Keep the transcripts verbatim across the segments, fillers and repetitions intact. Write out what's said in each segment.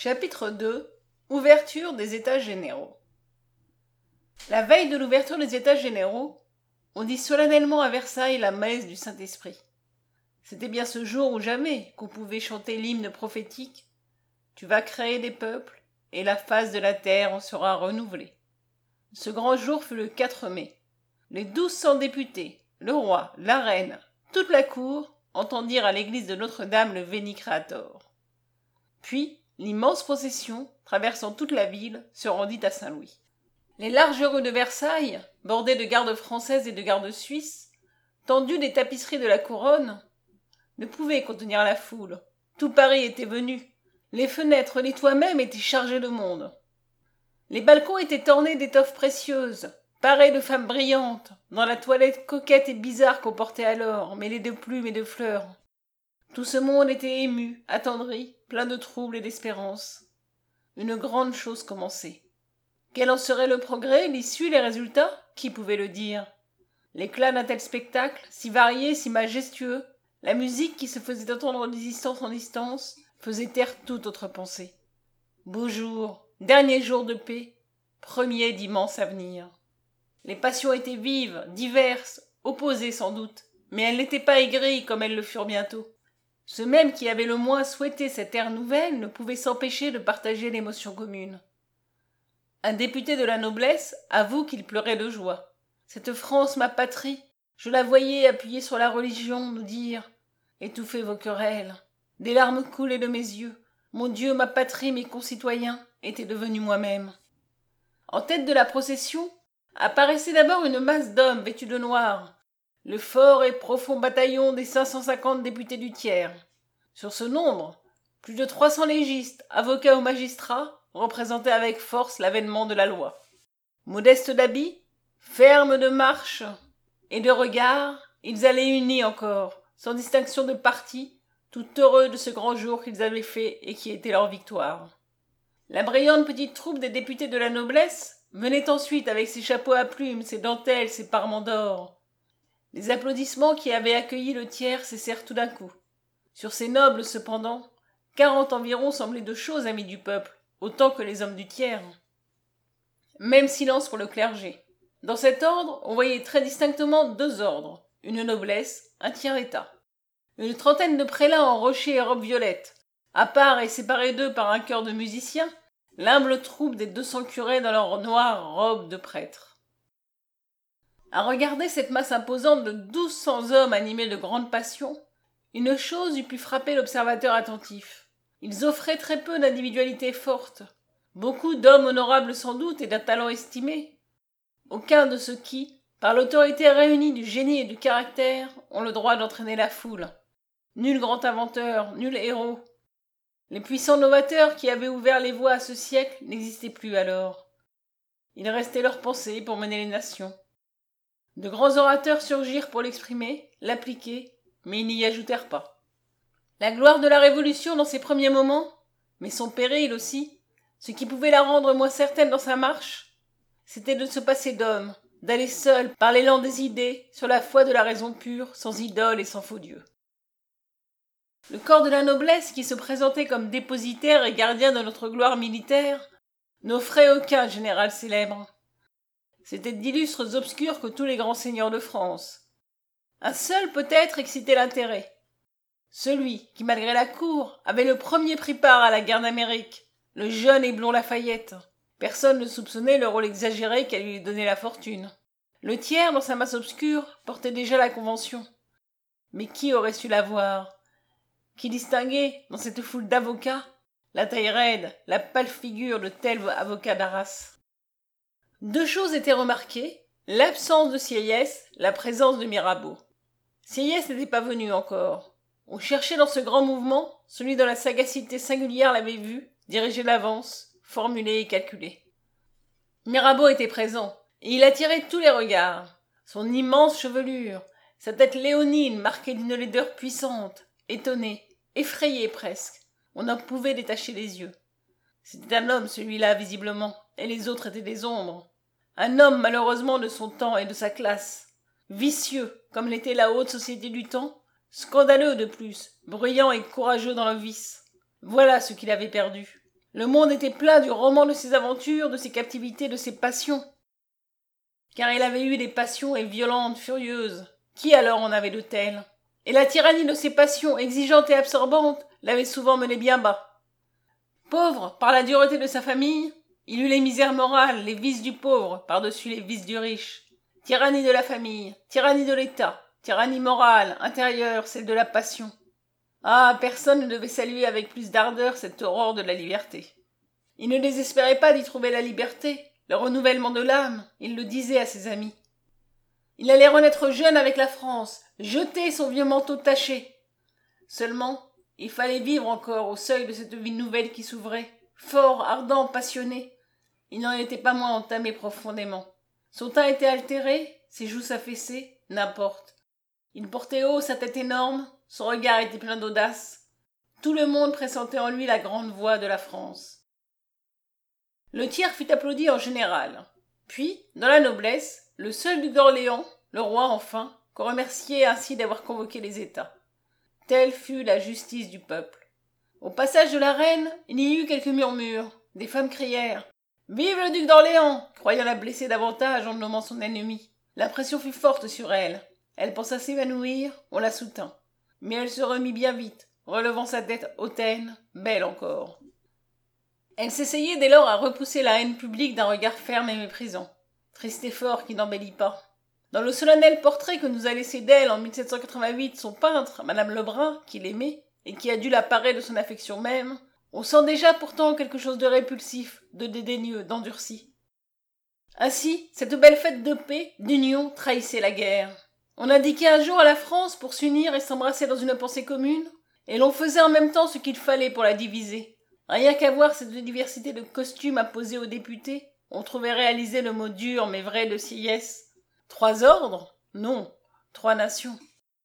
Chapitre deux. Ouverture des États généraux. La veille de l'ouverture des États généraux, on dit solennellement à Versailles la messe du Saint-Esprit. C'était bien ce jour ou jamais qu'on pouvait chanter l'hymne prophétique « Tu vas créer des peuples, et la face de la terre en sera renouvelée ». Ce grand jour fut le quatre mai. Les douze cents députés, le roi, la reine, toute la cour entendirent à l'église de Notre-Dame le Veni Creator. Puis, l'immense procession, traversant toute la ville, se rendit à Saint-Louis. Les larges rues de Versailles, bordées de gardes françaises et de gardes suisses, tendues des tapisseries de la couronne, ne pouvaient contenir la foule. Tout Paris était venu. Les fenêtres, les toits même étaient chargés de monde. Les balcons étaient ornés d'étoffes précieuses, parés de femmes brillantes, dans la toilette coquette et bizarre qu'on portait alors, mêlée de plumes et de fleurs. Tout ce monde était ému, attendri, plein de trouble et d'espérance. Une grande chose commençait. Quel en serait le progrès, l'issue, les résultats? Qui pouvait le dire? L'éclat d'un tel spectacle, si varié, si majestueux, la musique qui se faisait entendre de distance en distance, faisait taire toute autre pensée. Beau jour, dernier jour de paix, premier d'immense avenir. Les passions étaient vives, diverses, opposées sans doute, mais elles n'étaient pas aigries comme elles le furent bientôt. Ceux mêmes qui avaient le moins souhaité cette ère nouvelle ne pouvaient s'empêcher de partager l'émotion commune. Un député de la noblesse avoue qu'il pleurait de joie. Cette France, ma patrie, je la voyais appuyée sur la religion, nous dire « Étouffez vos querelles ». Des larmes coulaient de mes yeux. Mon Dieu, ma patrie, mes concitoyens, étaient devenus moi-même. En tête de la procession apparaissait d'abord une masse d'hommes vêtus de noir, le fort et profond bataillon des cinq cent cinquante députés du tiers. Sur ce nombre, plus de trois cents légistes, avocats ou magistrats, représentaient avec force l'avènement de la loi. Modestes d'habits, fermes de marche et de regard, ils allaient unis encore, sans distinction de parti, tout heureux de ce grand jour qu'ils avaient fait et qui était leur victoire. La brillante petite troupe des députés de la noblesse venait ensuite avec ses chapeaux à plumes, ses dentelles, ses parements d'or. Les applaudissements qui avaient accueilli le tiers cessèrent tout d'un coup. Sur ces nobles, cependant, quarante environ semblaient de chaux amis du peuple, autant que les hommes du tiers. Même silence pour le clergé. Dans cet ordre, on voyait très distinctement deux ordres, une noblesse, un tiers-état. Une trentaine de prélats en rocher et robe violette, à part et séparés d'eux par un chœur de musiciens, l'humble troupe des deux cents curés dans leurs noires robes de prêtres. À regarder cette masse imposante de douze cents hommes animés de grande passion, une chose eût pu frapper l'observateur attentif. Ils offraient très peu d'individualité forte, beaucoup d'hommes honorables sans doute et d'un talent estimé. Aucun de ceux qui, par l'autorité réunie du génie et du caractère, ont le droit d'entraîner la foule. Nul grand inventeur, nul héros. Les puissants novateurs qui avaient ouvert les voies à ce siècle n'existaient plus alors. Il restait leur pensée pour mener les nations. De grands orateurs surgirent pour l'exprimer, l'appliquer, mais ils n'y ajoutèrent pas. La gloire de la Révolution dans ses premiers moments, mais son péril aussi, ce qui pouvait la rendre moins certaine dans sa marche, c'était de se passer d'hommes, d'aller seul par l'élan des idées, sur la foi de la raison pure, sans idole et sans faux dieu. Le corps de la noblesse, qui se présentait comme dépositaire et gardien de notre gloire militaire, n'offrait aucun général célèbre. C'étaient d'illustres obscurs que tous les grands seigneurs de France. Un seul peut-être excitait l'intérêt. Celui qui, malgré la cour, avait le premier pris part à la guerre d'Amérique, le jeune et blond Lafayette. Personne ne soupçonnait le rôle exagéré qu'allait lui donner la fortune. Le tiers, dans sa masse obscure, portait déjà la Convention. Mais qui aurait su la voir? Qui distinguait, dans cette foule d'avocats, la taille raide, la pâle figure de tel avocat d'Arras? Deux choses étaient remarquées, l'absence de Sieyès, la présence de Mirabeau. Sieyès n'était pas venu encore. On cherchait dans ce grand mouvement celui dont la sagacité singulière l'avait vu, diriger l'avance, formuler et calculer. Mirabeau était présent, et il attirait tous les regards. Son immense chevelure, sa tête léonine marquée d'une laideur puissante, étonnée, effrayée presque, on en pouvait détacher les yeux. C'était un homme celui-là visiblement, et les autres étaient des ombres. Un homme malheureusement de son temps et de sa classe, vicieux comme l'était la haute société du temps, scandaleux de plus, bruyant et courageux dans le vice. Voilà ce qu'il avait perdu. Le monde était plein du roman de ses aventures, de ses captivités, de ses passions. Car il avait eu des passions et violentes, furieuses. Qui alors en avait de telles? Et la tyrannie de ses passions, exigeante et absorbante, l'avait souvent mené bien bas. Pauvre, par la dureté de sa famille, il eut les misères morales, les vices du pauvre, par-dessus les vices du riche. Tyrannie de la famille, tyrannie de l'État, tyrannie morale, intérieure, celle de la passion. Ah, personne ne devait saluer avec plus d'ardeur cette aurore de la liberté. Il ne désespérait pas d'y trouver la liberté, le renouvellement de l'âme, il le disait à ses amis. Il allait renaître jeune avec la France, jeter son vieux manteau taché. Seulement, il fallait vivre encore au seuil de cette vie nouvelle qui s'ouvrait, fort, ardent, passionné. Il n'en était pas moins entamé profondément. Son teint était altéré, ses joues s'affaissaient, n'importe. Il portait haut sa tête énorme, son regard était plein d'audace. Tout le monde pressentait en lui la grande voix de la France. Le tiers fut applaudi en général. Puis, dans la noblesse, le seul duc d'Orléans, le roi enfin, qu'on remerciait ainsi d'avoir convoqué les États. Telle fut la justice du peuple. Au passage de la reine, il y eut quelques murmures. Des femmes crièrent « Vive le duc d'Orléans !» croyant la blesser davantage en nommant son ennemi. La pression fut forte sur elle. Elle pensa s'évanouir, on la soutint. Mais elle se remit bien vite, relevant sa tête hautaine, belle encore. Elle s'essayait dès lors à repousser la haine publique d'un regard ferme et méprisant. Triste effort qui n'embellit pas. Dans le solennel portrait que nous a laissé d'elle en mille sept cent quatre-vingt-huit son peintre, Madame Lebrun, qui l'aimait, et qui a dû la parer de son affection même, on sent déjà pourtant quelque chose de répulsif, de dédaigneux, d'endurci. Ainsi, cette belle fête de paix, d'union, trahissait la guerre. On indiquait un jour à la France pour s'unir et s'embrasser dans une pensée commune, et l'on faisait en même temps ce qu'il fallait pour la diviser. Rien qu'à voir cette diversité de costumes apposés aux députés, on trouvait réaliser le mot dur mais vrai de Sieyès. Trois ordres? Non, trois nations.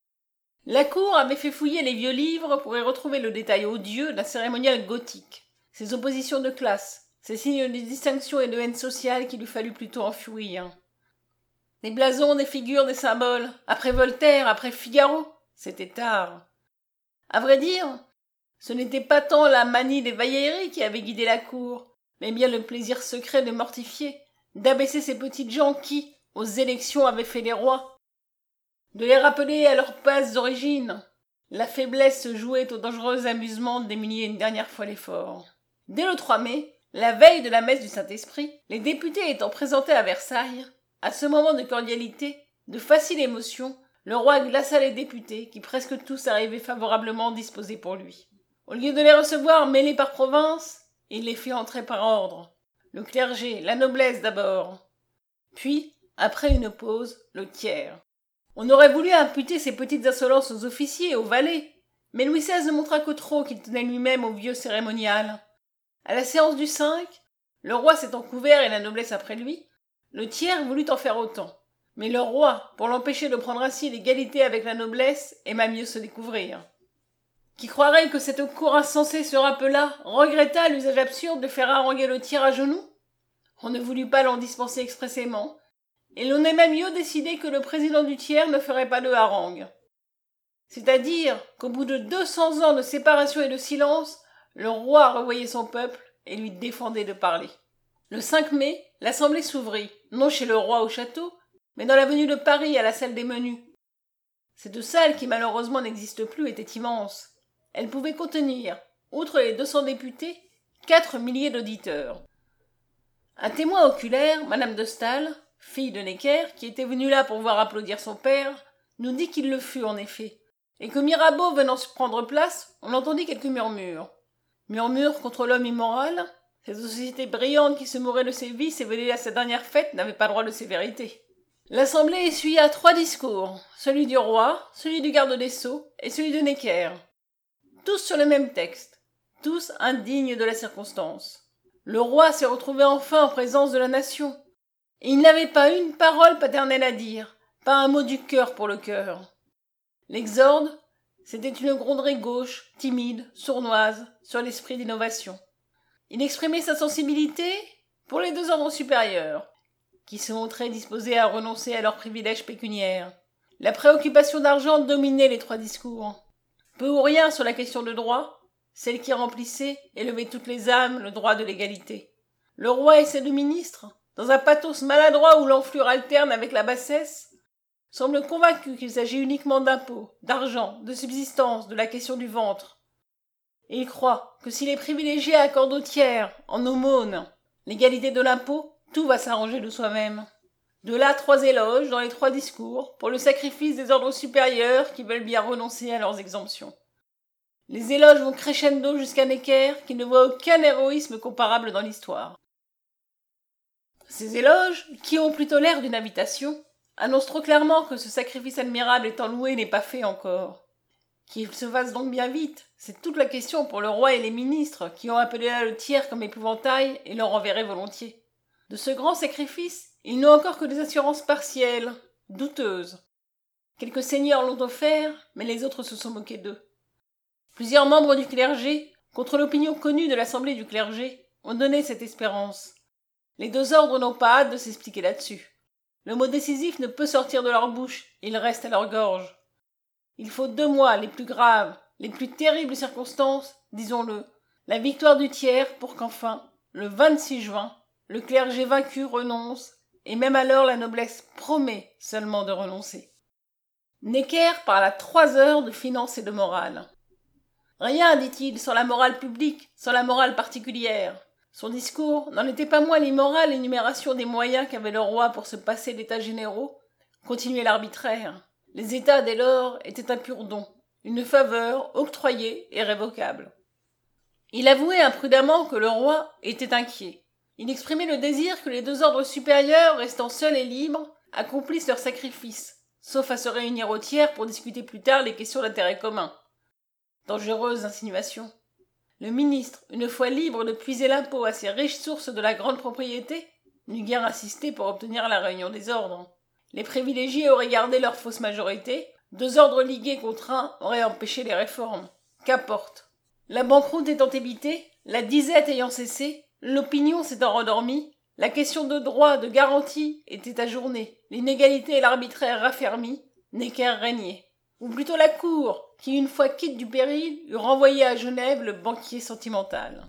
La cour avait fait fouiller les vieux livres pour y retrouver le détail odieux d'un cérémonial gothique, ses oppositions de classe, ses signes de distinction et de haine sociale qu'il eût fallu plutôt enfouir. Des blasons, des figures, des symboles, après Voltaire, après Figaro, c'était tard. À vrai dire, ce n'était pas tant la manie des vailleries qui avait guidé la cour, mais bien le plaisir secret de mortifier, d'abaisser ces petites gens qui, aux élections, avaient fait les rois, de les rappeler à leurs basses origines. La faiblesse se jouait au dangereux amusement de démunier une dernière fois l'effort. Dès le trois mai, la veille de la messe du Saint-Esprit, les députés étant présentés à Versailles, à ce moment de cordialité, de facile émotion, le roi glaça les députés, qui presque tous arrivaient favorablement disposés pour lui. Au lieu de les recevoir mêlés par province, il les fit entrer par ordre. Le clergé, la noblesse d'abord. Puis, après une pause, le tiers. On aurait voulu imputer ces petites insolences aux officiers et aux valets, mais Louis seize ne montra que trop qu'il tenait lui-même au vieux cérémonial. À la séance du cinq, le roi s'étant couvert et la noblesse après lui, le tiers voulut en faire autant. Mais le roi, pour l'empêcher de prendre ainsi l'égalité avec la noblesse, aima mieux se découvrir. Qui croirait que cette cour insensée se rappela, regretta l'usage absurde de faire haranguer le tiers à genoux? On ne voulut pas l'en dispenser expressément, et l'on aima mieux décider que le président du tiers ne ferait pas de harangue. C'est-à-dire qu'au bout de deux cents ans de séparation et de silence, le roi revoyait son peuple et lui défendait de parler. Le cinq mai, l'assemblée s'ouvrit, non chez le roi au château, mais dans l'avenue de Paris à la salle des menus. Cette salle, qui malheureusement n'existe plus, était immense. Elle pouvait contenir, outre les deux cents députés, quatre milliers d'auditeurs. Un témoin oculaire, Madame de Staël, fille de Necker, qui était venue là pour voir applaudir son père, nous dit qu'il le fut en effet, et que Mirabeau venant se prendre place, on entendit quelques murmures. Murmures contre l'homme immoral. Cette société brillante qui se mourait de ses vices et venait à sa dernière fête n'avait pas droit de sévérité. L'assemblée essuya trois discours, celui du roi, celui du garde des Sceaux et celui de Necker. Tous sur le même texte, tous indignes de la circonstance. Le roi s'est retrouvé enfin en présence de la nation, et il n'avait pas une parole paternelle à dire, pas un mot du cœur pour le cœur. L'exorde, c'était une gronderie gauche, timide, sournoise, sur l'esprit d'innovation. Il exprimait sa sensibilité pour les deux ordres supérieurs, qui se montraient disposés à renoncer à leurs privilèges pécuniaires. La préoccupation d'argent dominait les trois discours. Peu ou rien sur la question de droit, celle qui remplissait, élevait toutes les âmes, le droit de l'égalité. Le roi et ses deux ministres, dans un pathos maladroit où l'enflure alterne avec la bassesse, semblent convaincus qu'il s'agit uniquement d'impôts, d'argent, de subsistance, de la question du ventre. Et ils croient que si les privilégiés accordent aux tiers, en aumône, l'égalité de l'impôt, tout va s'arranger de soi-même. De là trois éloges dans les trois discours pour le sacrifice des ordres supérieurs qui veulent bien renoncer à leurs exemptions. Les éloges vont crescendo jusqu'à Necker qui ne voit aucun héroïsme comparable dans l'histoire. Ces éloges, qui ont plutôt l'air d'une invitation, annoncent trop clairement que ce sacrifice admirable étant loué n'est pas fait encore. Qu'il se fasse donc bien vite, c'est toute la question pour le roi et les ministres qui ont appelé là le tiers comme épouvantail et leur enverraient volontiers. De ce grand sacrifice, ils n'ont encore que des assurances partielles, douteuses. Quelques seigneurs l'ont offert, mais les autres se sont moqués d'eux. Plusieurs membres du clergé, contre l'opinion connue de l'assemblée du clergé, ont donné cette espérance. Les deux ordres n'ont pas hâte de s'expliquer là-dessus. Le mot décisif ne peut sortir de leur bouche, il reste à leur gorge. Il faut deux mois, les plus graves, les plus terribles circonstances, disons-le, la victoire du tiers pour qu'enfin, le vingt-six juin, le clergé vaincu renonce, et même alors la noblesse promet seulement de renoncer. Necker parle à trois heures de finance et de morale. Rien, dit-il, sans la morale publique, sans la morale particulière. Son discours n'en était pas moins l'immorale énumération des moyens qu'avait le roi pour se passer d'états généraux, continuait l'arbitraire. Les États, dès lors, étaient un pur don, une faveur octroyée et révocable. Il avouait imprudemment que le roi était inquiet. Il exprimait le désir que les deux ordres supérieurs, restant seuls et libres, accomplissent leur sacrifice, sauf à se réunir au tiers pour discuter plus tard les questions d'intérêt commun. Dangereuse insinuation. Le ministre, une fois libre de puiser l'impôt à ces riches sources de la grande propriété, n'eût guère insisté pour obtenir la réunion des ordres. Les privilégiés auraient gardé leur fausse majorité, deux ordres ligués contre un auraient empêché les réformes. Qu'importe. La banqueroute étant évitée, la disette ayant cessé, l'opinion s'étant rendormie, la question de droit, de garantie était ajournée, l'inégalité et l'arbitraire raffermis, Necker régnait. Ou plutôt la cour, qui une fois quitte du péril, eût renvoyé à Genève le banquier sentimental.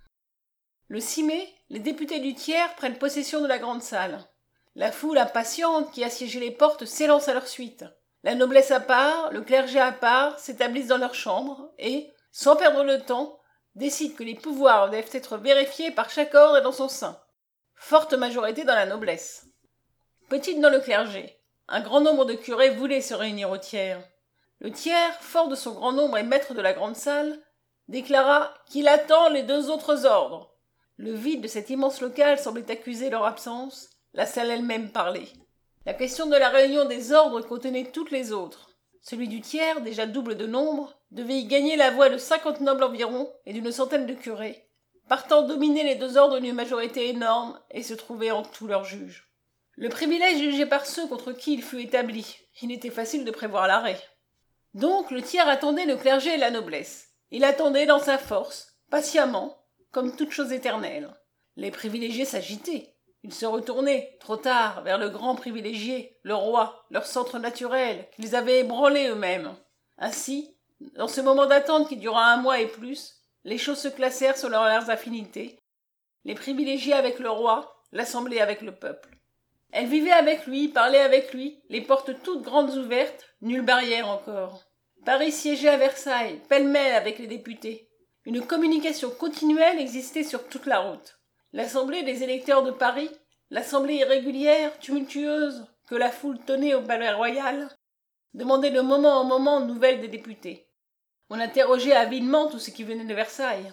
Le six mai, les députés du tiers prennent possession de la grande salle. La foule impatiente qui assiégeait les portes s'élance à leur suite. La noblesse à part, le clergé à part, s'établissent dans leurs chambres et, sans perdre le temps, décident que les pouvoirs doivent être vérifiés par chaque ordre et dans son sein. Forte majorité dans la noblesse. Petite dans le clergé. Un grand nombre de curés voulaient se réunir au tiers. Le tiers, fort de son grand nombre et maître de la grande salle, déclara qu'il attend les deux autres ordres. Le vide de cet immense local semblait accuser leur absence, la salle elle-même parlait. La question de la réunion des ordres contenait toutes les autres. Celui du tiers, déjà double de nombre, devait y gagner la voix de cinquante nobles environ et d'une centaine de curés, partant dominer les deux ordres d'une majorité énorme et se trouver en tous leurs juges. Le privilège jugé par ceux contre qui il fut établi, il était facile de prévoir l'arrêt. Donc le tiers attendait le clergé et la noblesse. Il attendait dans sa force, patiemment, comme toute chose éternelle. Les privilégiés s'agitaient. Ils se retournaient, trop tard, vers le grand privilégié, le roi, leur centre naturel, qu'ils avaient ébranlé eux-mêmes. Ainsi, dans ce moment d'attente qui dura un mois et plus, les choses se classèrent selon leurs affinités. Les privilégiés avec le roi, l'assemblée avec le peuple. Elle vivait avec lui, parlait avec lui, les portes toutes grandes ouvertes, nulle barrière encore. Paris siégeait à Versailles, pêle-mêle avec les députés. Une communication continuelle existait sur toute la route. L'assemblée des électeurs de Paris, l'assemblée irrégulière, tumultueuse, que la foule tenait au palais royal, demandait de moment en moment nouvelles des députés. On interrogeait avidement tout ce qui venait de Versailles.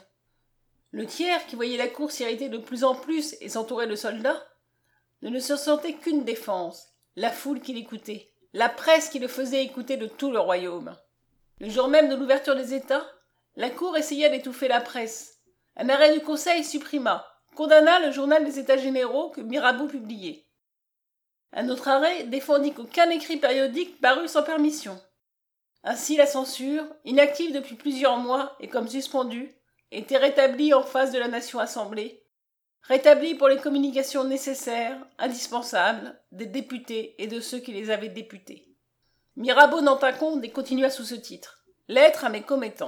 Le tiers, qui voyait la cour s'irriter de plus en plus et s'entourait de soldats, ne se sentait qu'une défense, la foule qui l'écoutait, la presse qui le faisait écouter de tout le royaume. Le jour même de l'ouverture des États, la cour essaya d'étouffer la presse. Un arrêt du Conseil supprima, condamna le journal des États généraux que Mirabeau publiait. Un autre arrêt défendit qu'aucun écrit périodique parût sans permission. Ainsi la censure, inactive depuis plusieurs mois et comme suspendue, était rétablie en face de la nation assemblée, rétablie pour les communications nécessaires, indispensables, des députés et de ceux qui les avaient députés. Mirabeau n'en tint compte et continua sous ce titre. Lettre à mes commettants.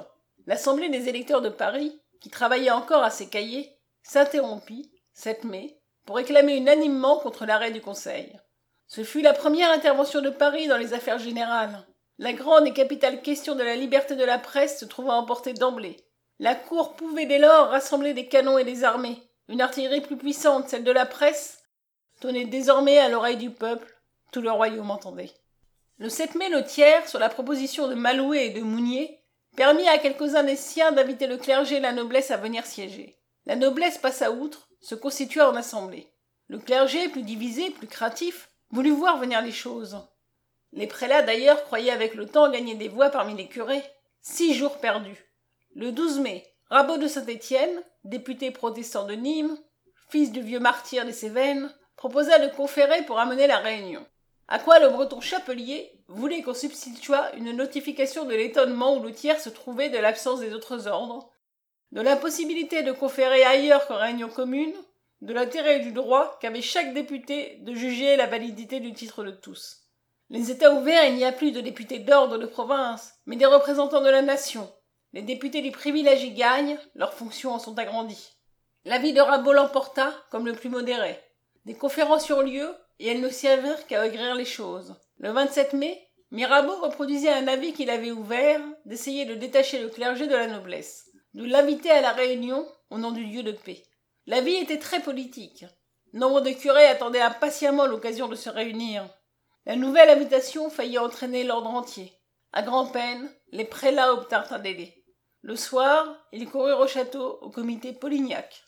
L'Assemblée des électeurs de Paris, qui travaillait encore à ses cahiers, s'interrompit, sept mai, pour réclamer unanimement contre l'arrêt du Conseil. Ce fut la première intervention de Paris dans les affaires générales. La grande et capitale question de la liberté de la presse se trouva emportée d'emblée. La cour pouvait dès lors rassembler des canons et des armées. Une artillerie plus puissante, celle de la presse, tonnait désormais à l'oreille du peuple. Tout le royaume entendait. Le sept mai, le tiers, sur la proposition de Malouet et de Mounier, permit à quelques-uns des siens d'inviter le clergé et la noblesse à venir siéger. La noblesse passa outre, se constitua en assemblée. Le clergé, plus divisé, plus craintif, voulut voir venir les choses. Les prélats d'ailleurs croyaient avec le temps gagner des voix parmi les curés. Six jours perdus. Le douze mai, Rabaud de Saint-Étienne, député protestant de Nîmes, fils du vieux martyr des Cévennes, proposa de conférer pour amener la réunion. À quoi le breton Chapelier voulait qu'on substituât une notification de l'étonnement où le tiers se trouvait de l'absence des autres ordres, de l'impossibilité de conférer ailleurs qu'en réunion commune, de l'intérêt et du droit qu'avait chaque député de juger la validité du titre de tous. Les États ouverts, il n'y a plus de députés d'ordre de province, mais des représentants de la nation. Les députés du privilège y gagnent, leurs fonctions en sont agrandies. L'avis de Rabaud l'emporta comme le plus modéré. Des conférences eurent lieu, et elles ne servirent qu'à aigrir les choses. Le vingt-sept mai, Mirabeau reproduisait un avis qu'il avait ouvert d'essayer de détacher le clergé de la noblesse, de l'inviter à la réunion au nom du Dieu de paix. L'avis était très politique. Nombre de curés attendaient impatiemment l'occasion de se réunir. La nouvelle invitation faillit entraîner l'ordre entier. À grand-peine, les prélats obtinrent un délai. Le soir, ils coururent au château au comité Polignac.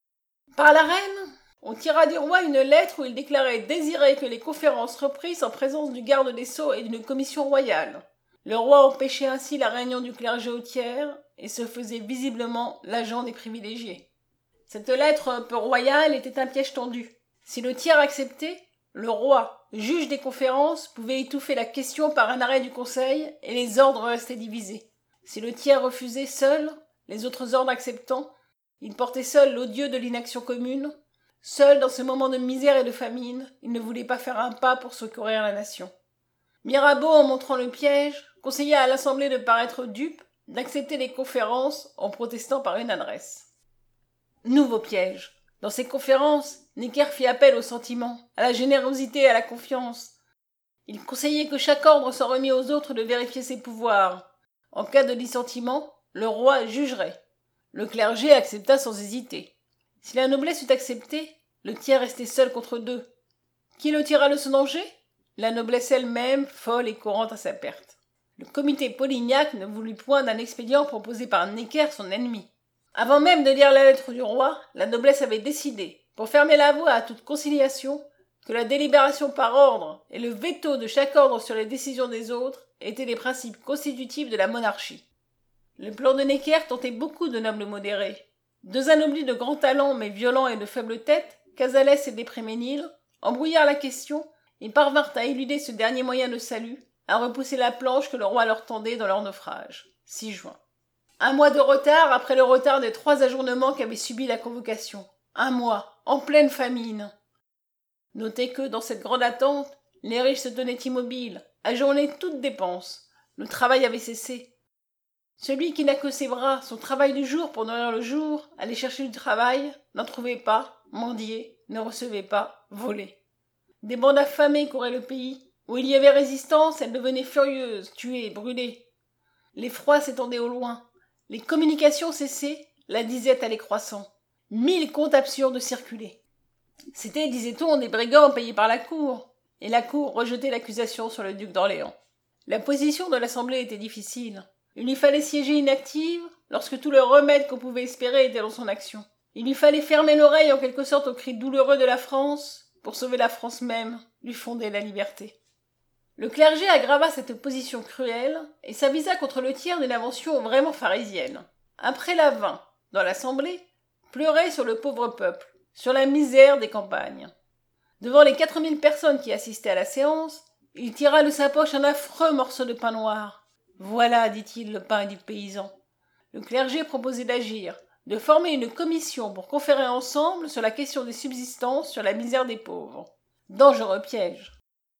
Par la reine, on tira du roi une lettre où il déclarait désirer que les conférences reprissent en présence du garde des sceaux et d'une commission royale. Le roi empêchait ainsi la réunion du clergé au tiers et se faisait visiblement l'agent des privilégiés. Cette lettre un peu royale était un piège tendu. Si le tiers acceptait, le roi, juge des conférences, pouvait étouffer la question par un arrêt du conseil et les ordres restaient divisés. Si le tiers refusait seul, les autres ordres acceptant, il portait seul l'odieux de l'inaction commune. Seul dans ce moment de misère et de famine, il ne voulait pas faire un pas pour secourir la nation. Mirabeau, en montrant le piège, conseilla à l'Assemblée de paraître dupe, d'accepter les conférences en protestant par une adresse. Nouveau piège. Dans ces conférences, Necker fit appel au sentiment, à la générosité et à la confiance. Il conseillait que chaque ordre s'en remît aux autres de vérifier ses pouvoirs. En cas de dissentiment, le roi jugerait. Le clergé accepta sans hésiter. Si la noblesse eût accepté, le tiers restait seul contre deux. Qui le tira de ce danger? La noblesse elle-même, folle et courante à sa perte. Le comité Polignac ne voulut point d'un expédient proposé par Necker, son ennemi. Avant même de lire la lettre du roi, la noblesse avait décidé, pour fermer la voie à toute conciliation, que la délibération par ordre et le veto de chaque ordre sur les décisions des autres étaient les principes constitutifs de la monarchie. Le plan de Necker tentait beaucoup de nobles modérés. Deux anoblis de grand talent mais violents et de faible tête, Casalès et Despréménil, embrouillèrent la question et parvinrent à éluder ce dernier moyen de salut, à repousser la planche que le roi leur tendait dans leur naufrage. six juin. Un mois de retard après le retard des trois ajournements qu'avait subi la convocation. Un mois, en pleine famine. Notez que, dans cette grande attente, les riches se tenaient immobiles, ajournaient toute dépense. Le travail avait cessé. Celui qui n'a que ses bras, son travail du jour pour nourrir le jour, allait chercher du travail, n'en trouvait pas, mendiait, ne recevait pas, volait. Des bandes affamées couraient le pays. Où il y avait résistance, elles devenaient furieuses, tuées, brûlées. L'effroi s'étendait au loin. Les communications cessaient, la disette allait croissant. Mille comptes absurdes circulaient. C'était, disait-on, des brigands payés par la cour, et la cour rejetait l'accusation sur le duc d'Orléans. La position de l'Assemblée était difficile. Il lui fallait siéger inactive, lorsque tout le remède qu'on pouvait espérer était dans son action. Il lui fallait fermer l'oreille en quelque sorte aux cris douloureux de la France, pour sauver la France même, lui fonder la liberté. Le clergé aggrava cette position cruelle et s'avisa contre le tiers d'une invention vraiment pharisienne. Un prélat vint, dans l'Assemblée, pleurer sur le pauvre peuple, sur la misère des campagnes. Devant les quatre mille personnes qui assistaient à la séance, il tira de sa poche un affreux morceau de pain noir. « Voilà, dit-il, le pain du paysan. » Le clergé proposait d'agir, de former une commission pour conférer ensemble sur la question des subsistances, sur la misère des pauvres. Dangereux piège.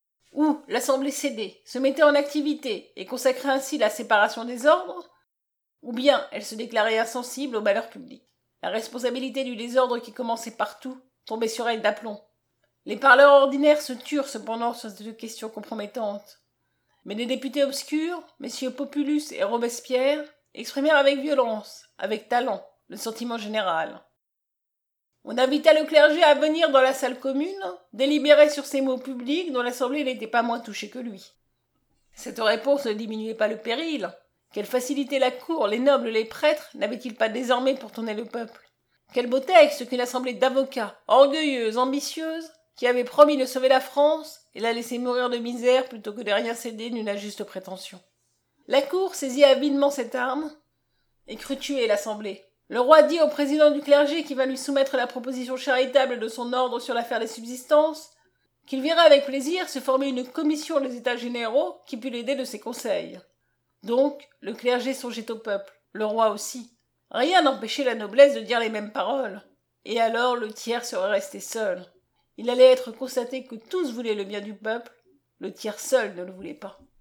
Ou l'Assemblée cédait, se mettait en activité et consacrait ainsi la séparation des ordres, ou bien elle se déclarait insensible au malheur public. La responsabilité du désordre qui commençait partout tombait sur elle d'aplomb. Les parleurs ordinaires se turent cependant sur cette question compromettante. Mais les députés obscurs, messieurs Populus et Robespierre, exprimèrent avec violence, avec talent, le sentiment général. On invita le clergé à venir dans la salle commune, délibérer sur ces mots publics dont l'Assemblée n'était pas moins touchée que lui. Cette réponse ne diminuait pas le péril. Quelle facilité la cour, les nobles, les prêtres n'avaient-ils pas désormais pour tourner le peuple? Quel beau texte qu'une assemblée d'avocats, orgueilleuse, ambitieuse, qui avait promis de sauver la France et la laisser mourir de misère plutôt que de rien céder d'une injuste prétention. La cour saisit avidement cette arme et crut tuer l'Assemblée. Le roi dit au président du clergé qui va lui soumettre la proposition charitable de son ordre sur l'affaire des subsistances qu'il verrait avec plaisir se former une commission des États généraux qui pût l'aider de ses conseils. Donc, le clergé songeait au peuple, le roi aussi. Rien n'empêchait la noblesse de dire les mêmes paroles. Et alors le tiers serait resté seul. Il allait être constaté que tous voulaient le bien du peuple, le tiers seul ne le voulait pas.